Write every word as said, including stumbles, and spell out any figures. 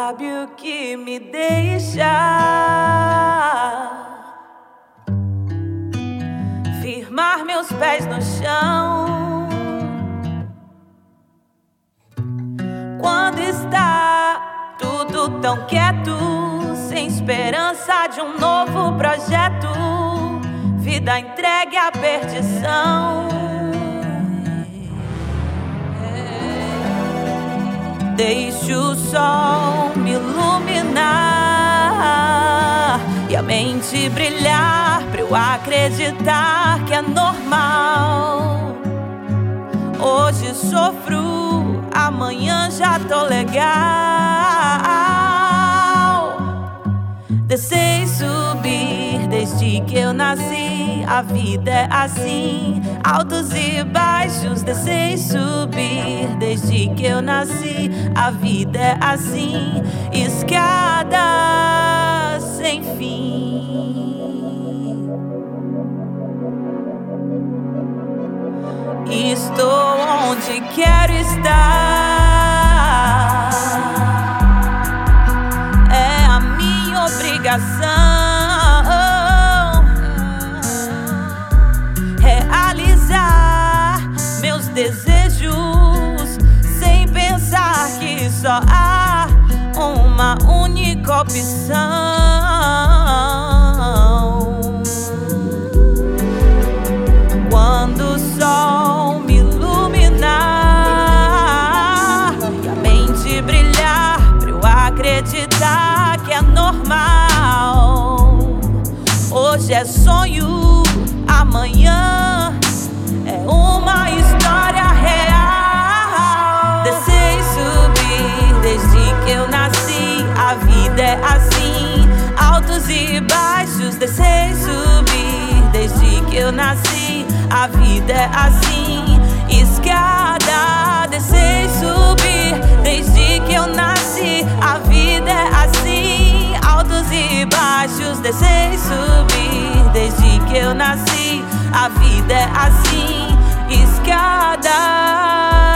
sabe o que me deixa firmar meus pés no chão quando está tudo tão quieto, sem esperança de um novo projeto, vida entregue à perdição. Deixe o sol me iluminar e a mente brilhar pra eu acreditar que é normal. Hoje sofro, amanhã já tô legal. Descer e subir desde que eu nasci, a vida é assim, altos e baixos. Descer e subir desde que eu nasci, a vida é assim, escadas sem fim. Estou onde quero estar, é a minha obrigação realizar meus desejos sem pensar que só há uma única opção. Quando o sol me iluminar e a mente brilhar pra eu acreditar que é normal. Hoje é sonho, amanhã é uma história real. Descer e subir desde que eu nasci, a vida é assim, altos e baixos. Descer e subir desde que eu nasci, a vida é assim, escada. Descer e subir desde que eu nasci, a vida é assim, altos e baixos. Descer e subir desde que eu nasci, a vida é assim, escada.